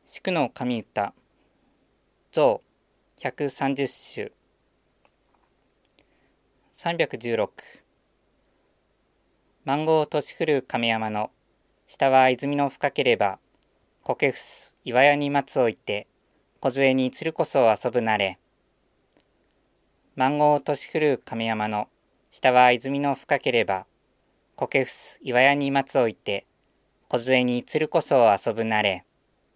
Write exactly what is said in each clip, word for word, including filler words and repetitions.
四句の神歌象ひゃくさんじゅっ首さんびゃくじゅうろくマンゴー年降る亀山の下は泉の深ければ苔ふす岩屋に松をいて梢に鶴こそ遊ぶなれ。マンゴー年降る亀山の下は泉の深ければ苔ふす岩屋に松をいて梢に鶴こそ遊ぶなれ。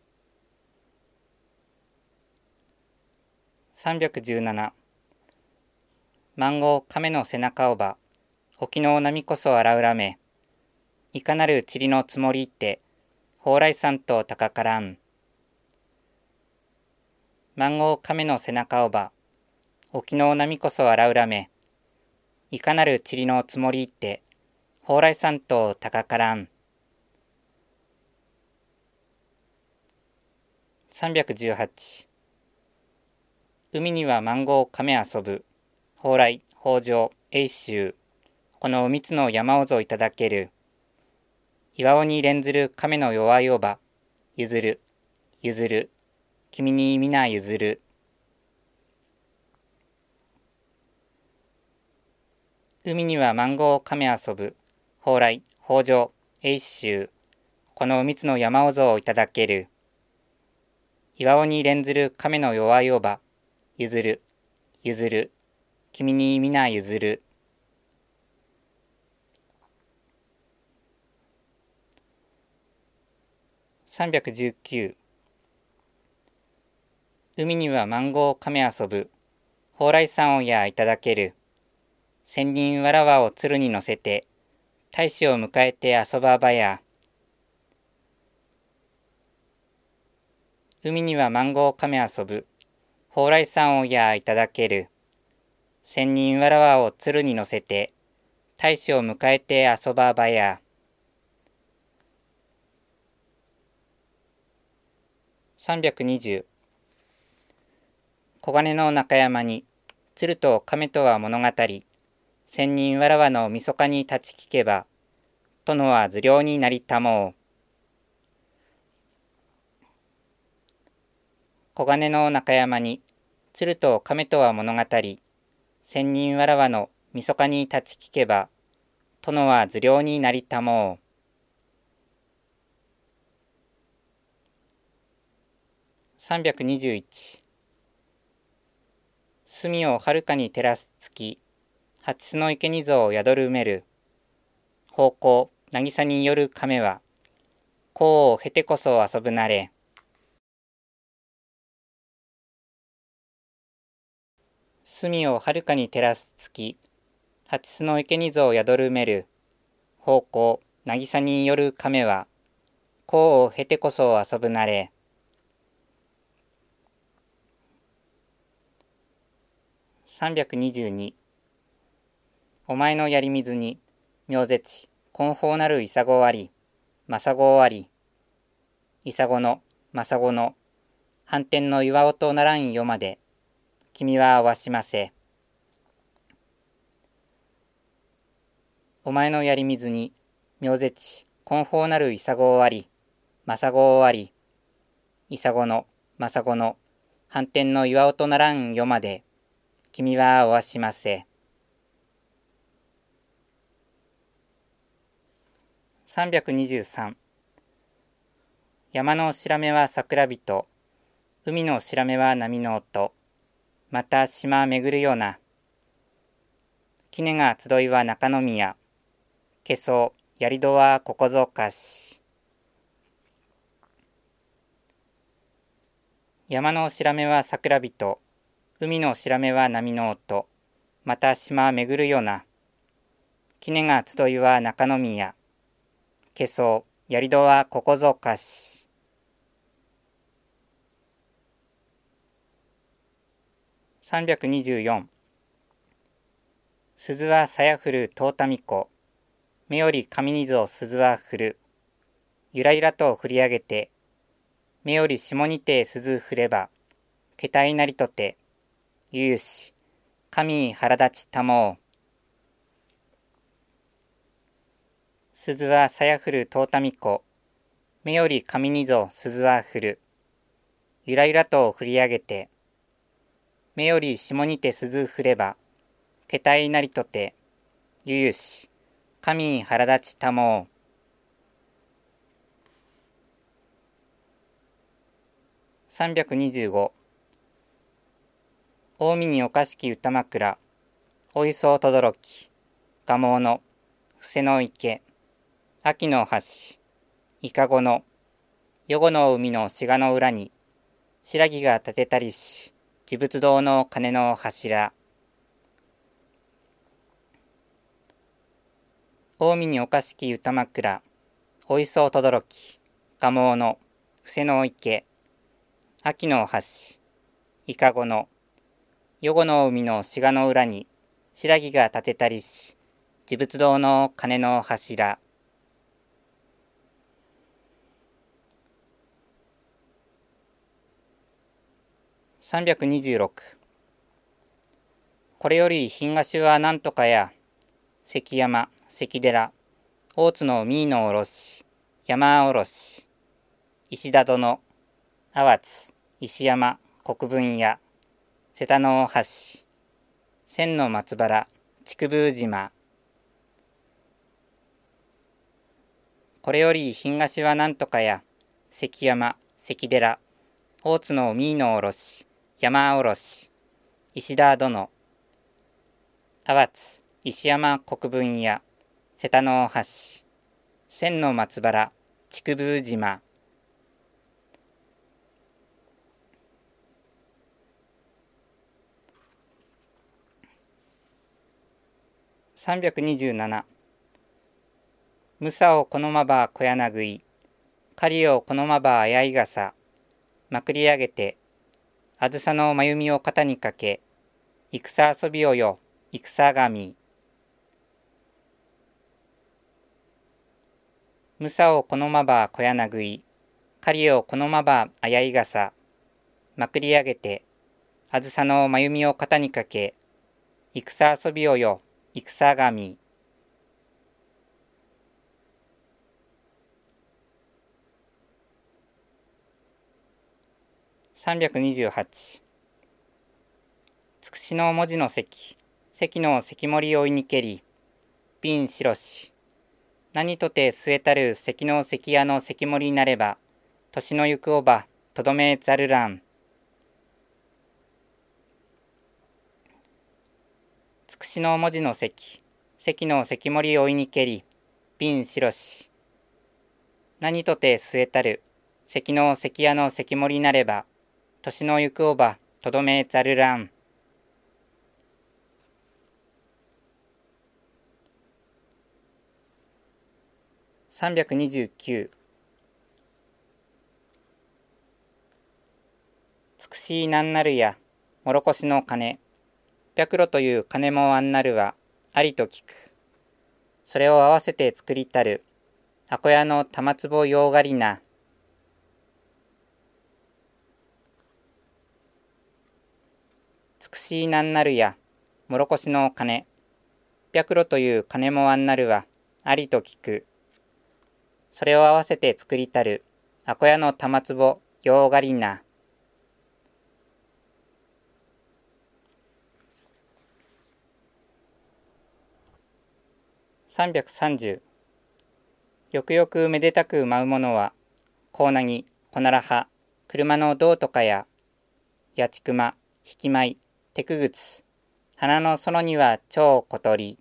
さんびゃくじゅうななマンゴー亀の背中をば沖の波こそ荒々めいかなる塵の積もりって蓬莱山と高からん。マンゴー亀の背中をば沖の波こそ荒々めいかなる塵の積もりって蓬莱山と高からん。さんびゃくじゅうはち海にはマンゴー亀遊ぶ蓬莱北条永州この三つの山をぞいただける。岩尾に連ずる亀の弱いおば譲る譲る君に皆譲る。海にはマンゴー亀遊ぶ蓬莱北条永州この三つの山をぞいただける。岩尾に連ずる亀の弱いおば譲る譲る君に皆譲る。さんびゃくじゅうきゅう海にはマンゴー亀遊ぶ蓬莱山をやいただける。千人わらわを鶴に乗せて大使を迎えて遊ばばや。海にはマンゴー亀遊ぶ蓬莱山をやいただける。千人わらわを鶴に乗せて大使を迎えて遊ばばや。さんびゃくにじゅう黄金の中山に鶴と亀とは物語千人わらわのみそかに立ち聞けば殿は頭領になりたもう。黄金の中山に鶴と亀とは物語千人わらわのみそかに立ち聞けば殿は頭領になりたもう。さんびゃくにじゅういち隅をはるかに照らす月八須の池にぞ宿る埋める方向渚による亀は甲を経てこそ遊ぶなれ。隅をはるかに照らす月八須の池にぞ宿る埋める方向渚による亀は甲を経てこそ遊ぶなれ。さんびゃくにじゅうにお前のやり水に明絶根宝なる潔あり政子あり潔の政子の反転の岩尾とならん世まで君は合わしませ。お前のやり水に明絶根宝なる潔あり政子あり潔の政子の反転の岩尾とならん世まで君はおわしませ。さんびゃくにじゅうさん山の白目は桜人海の白目は波の音また島巡るような杵が集いは中宮けそうやりどはここぞかし。山の白目は桜人海の白目は波の音また島巡るような杵が集いは中宮けそうやりどはここぞかし。さんびゃくにじゅうよん鈴はさや降る遠民子目より上にぞ鈴は降るゆらゆらと振り上げて目より下にて鈴降ればけたいなりとてゆゆし神腹立ちたもう。鈴はさや降る遠民子目より上にぞ鈴は降るゆらゆらと振り上げて、目より下にて鈴振れば、けたいなりとて、ゆゆし、神腹立ちたもう。さんびゃくにじゅうご。近江におかしき歌枕、おいそうとどろき、蒲生の、布施の池、秋の橋、いかごの、よごの海の志賀の裏に、白木が立てたりし、持仏堂の鐘の柱。近江におかしき歌枕、おいそうとどろき、蒲生の、布施の池、秋の橋、いかごの、よごの海の志賀の裏に、白木が立てたりし、持仏堂の鐘の柱。さんびゃくにじゅうろく。これより品菓子はなんとかや、関山、関寺、大津の三のおろし、山おろし、石田殿、淡津、石山、国分屋、瀬田の橋、千の松原、竹生島。これより品菓子はなんとかや、関山、関寺、大津の三のおろし、山おろし、石田殿、淡津、石山国分屋、瀬田の橋、千の松原、竹生島。さんびゃくにじゅうなな。むさをこのまば小柳い、狩りをこのまばあやいがさ、まくり上げて、あずさのまゆみを肩にかけ、戦遊びをよ、戦神。むさをこのまば小柳い、狩りをこのまばあやいがさ、まくり上げて、あずさのまゆみを肩にかけ、戦遊びをよ、戦神。さんびゃくにじゅうはち。つくしの文字の関、関の関森をいにけり、瓶白し。何とて据えたる関の関屋の関森になれば、年の行くおば、とどめざるらん。つくしの文字の関、関の関森をいにけり、瓶白し。何とて据えたる関の関屋の関森になれば、年の行くおば、とどめざるらん。さんびゃくにじゅうきゅう。つくしなんなるや、もろこしの金。百炉という金もあんなるは、ありと聞く。それを合わせて作りたる、あこやの玉壺ようがりな。つくしなんなるや、もろこしの金。百炉という金もあんなるは、ありと聞く。それを合わせて作りたる、あこやの玉壺ようがりな。さんびゃくさんじゅう。よくよくめでたく舞うものは、コウナギ、コナラハ、車の胴とかや、やちくま、引き舞い、手くぐつ、花の園には超小鳥。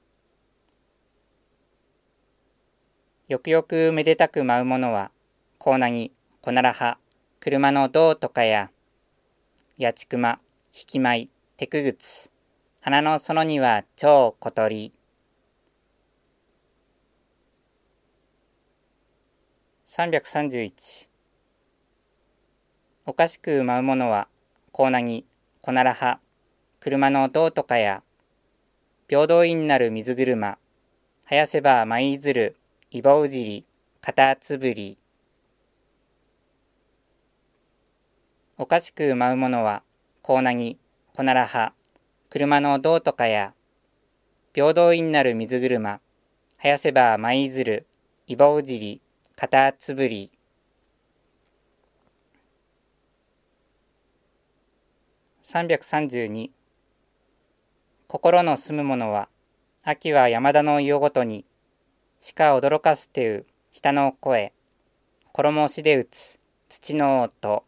よくよくめでたく舞うものは、コウナギ、コナラハ、車の胴とかや、やちくま、引き舞い、手くぐつ、花の園には超小鳥。さんびゃくさんじゅういち。おかしく舞うものは、コウナギ、コナラハ、車の胴とかや、平等院なる水車、はやせば舞いずる、いぼうじり、かたつぶり。おかしく舞うものは、コウナギ、コナラハ、車の胴とかや、平等院なる水車、はやせば舞いずる、いぼうじり、かたつぶり。 さんびゃくさんじゅうに。心の住むものは、秋は山田の夜ごとに、鹿驚かすてう下の声、衣押しで打つ土の音。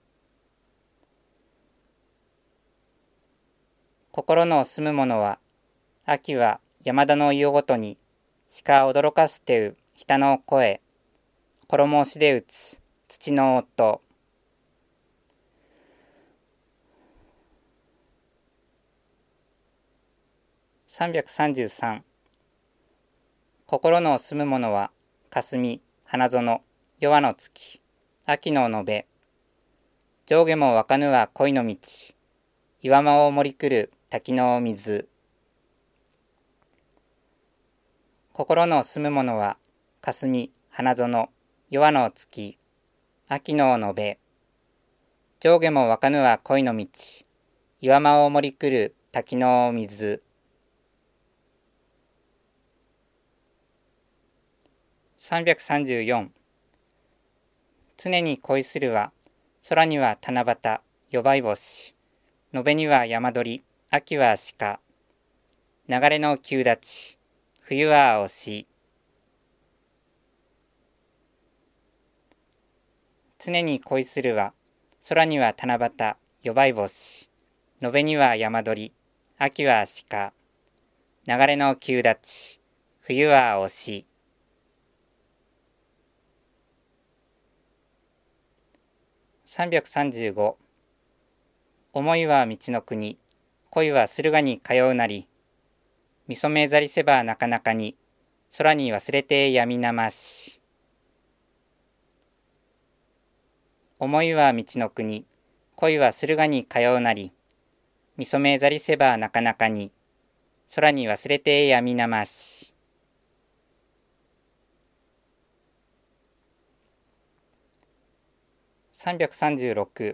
心の住むものは、秋は山田の夜ごとに、鹿驚かすてう下の声、衣押しで打つ土の音。さんびゃくさんじゅうさん。心の住むものは、霞、花園、夜の月、秋の延べ。上下もわかぬは恋の道、岩間を盛り来る滝の水。心の住むものは、霞、花園、夜の月、秋の延べ。上下もわかぬは恋の道、岩間を盛り来る滝の水。さんびゃくさんじゅうよん。常に恋するは、空には七夕、夜ばい星、延べには山鳥、秋は鹿、流れの急立ち、冬は青し。常に恋するは、空には七夕、夜ばい星、延べには山鳥、秋は鹿、流れの急立ち、冬は青し。さんびゃくさんじゅうご。思いは道の国、恋は駿河に通うなり、みそめざりせばなかなかに、空に忘れて闇なまし。思いは道の国、恋は駿河に通うなり、みそめざりせばなかなかに、空に忘れて闇なまし。さんびゃくさんじゅうろく。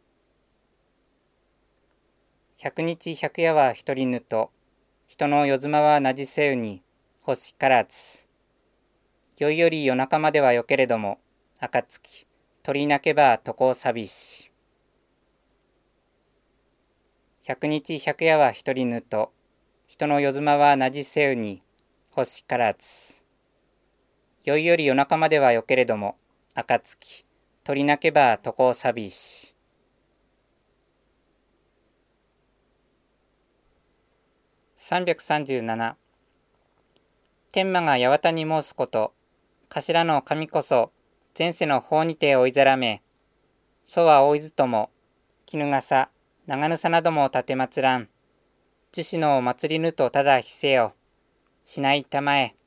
百日百夜は一人ぬと、人の夜妻はなじせうに、星からず。宵より夜中まではよけれども、暁、鳥鳴けば床寂し。百日百夜は一人ぬと、人の夜妻はなじせうに、星からず。宵より夜中まではよけれども、暁、鳥鳴けば床寂し。さんびゃくさんじゅうなな。天馬が八幡に申すこと、頭の神こそ、前世の法にて追いざらめ、そは大伊豆とも、衣笠、長草なども立てまつらん、樹脂の祭りぬとただひせよ、しないたまえ。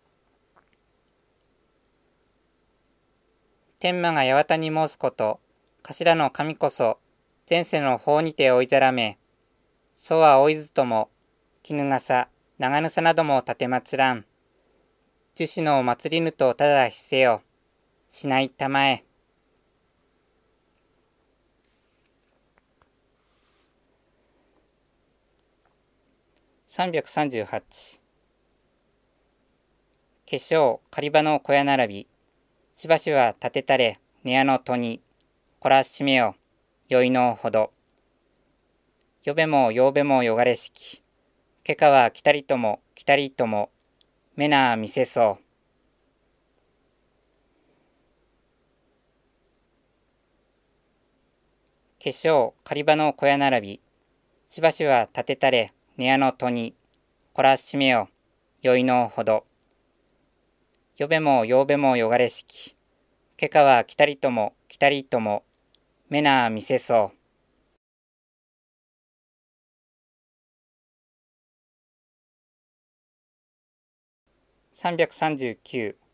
天馬が八幡に申すこと、頭の神こそ、前世の法にて追いざらめ、そは大伊豆とも、衣笠、長草なども立てまつらん、樹脂の祭りぬとただひせよ、しないたまえ。さんびゃくさんじゅうはち。化粧、狩り場の小屋並び、しばしは立てたれ、寝屋の戸に、こらしめよ、宵のほど。よべもようべもよがれしき、けかはきたりともきたりとも、めなみせそう。化粧、狩り場の小屋並び、しばしは立てたれ、寝屋の戸に、こらしめよ、宵のほど。よべもようべもよがれしき、けかはきたりともきたりとも、めなみせそう。さんびゃくさんじゅうきゅう。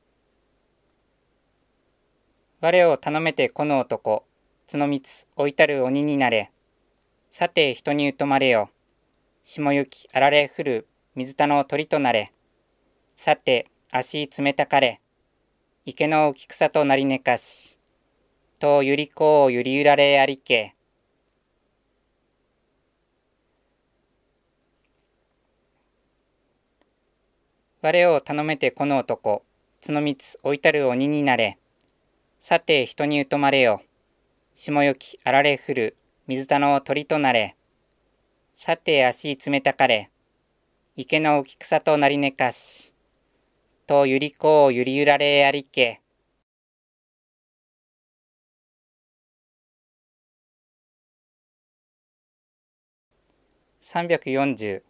我を頼めてこの男、角三つ置いたる鬼になれ。さて人に疎まれよ。霜雪あられ降る水田の鳥となれ。さて足冷たかれ。池の浮草となりねかし。とゆりこをゆりゆられありけ。我を頼めてこの男、角三つ置いたる鬼になれ。さて人に疎まれよ。霜雪あられ降る水田の鳥となれ。 さて足冷たかれ、池の浮草となりねかし、とゆりこをゆりゆられありけ。さんびゃくよんじゅう。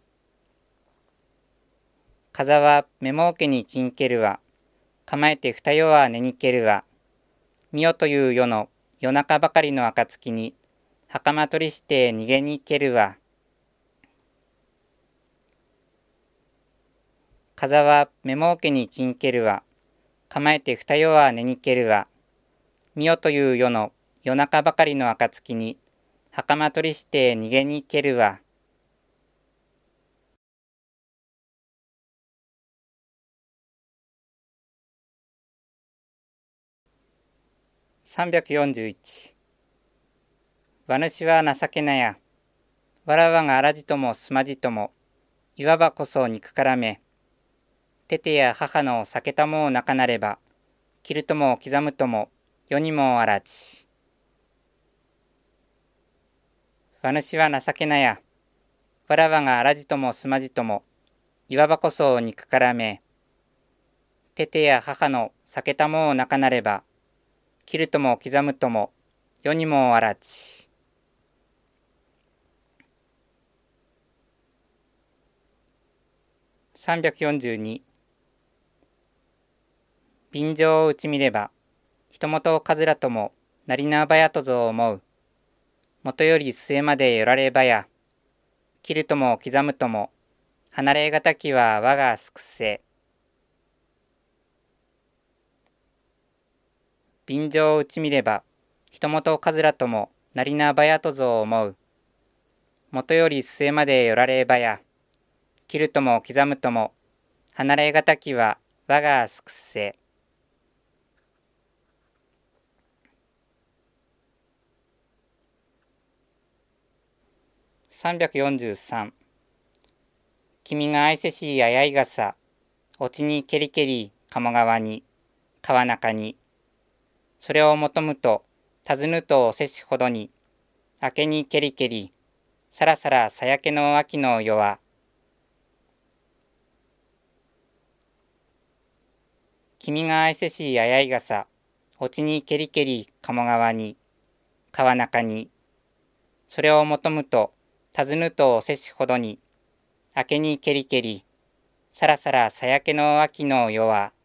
風は目もうけにちんけるわ、構えて二夜は寝にけるわ、みよという夜の夜中ばかりの暁に、袴取りして逃げに行けるわ。風は目もうけにちんけるわ、構えて二夜は寝にけるわ、みよという夜の夜中ばかりの暁に、袴取りして逃げに行けるわ。さんびゃくよんじゅういち。わぬしは情けなや。わらわがあらじともすまじとも、いわばこそ憎からめ。ててや母の避けたもをなかなれば、切るとも刻むとも、世にもあらじ。わぬしは情けなや。わらわがあらじともすまじとも、いわばこそ憎からめ。ててや母の避けたもをなかなれば、切るとも刻むとも、世にもあらじ。さんびゃくよんじゅうに。便乗を打ち見れば、人元をかずらとも、なりなばやとぞ思う。もとより末までよらればや、切るとも刻むとも、離れがたきは我がすくせ。便乗を打ち見れば、人元をかずらとも、なりなばやとぞ思う。もとより末までよらればや、切るとも刻むとも、離れがたきは我がすくせ。さんびゃくよんじゅうさん。君が愛せしいあやいがさ、おちにけりけり鴨川に、川中に、それを求むと、尋ぬとおせしほどに、明けにけりけり、さらさらさやけの秋の夜は、君が愛せしいあやいがさ、おちにけりけり鴨川に、川中に、それを求むと、尋ぬとおせしほどに、明けにけりけり、さらさらさやけの秋の夜は、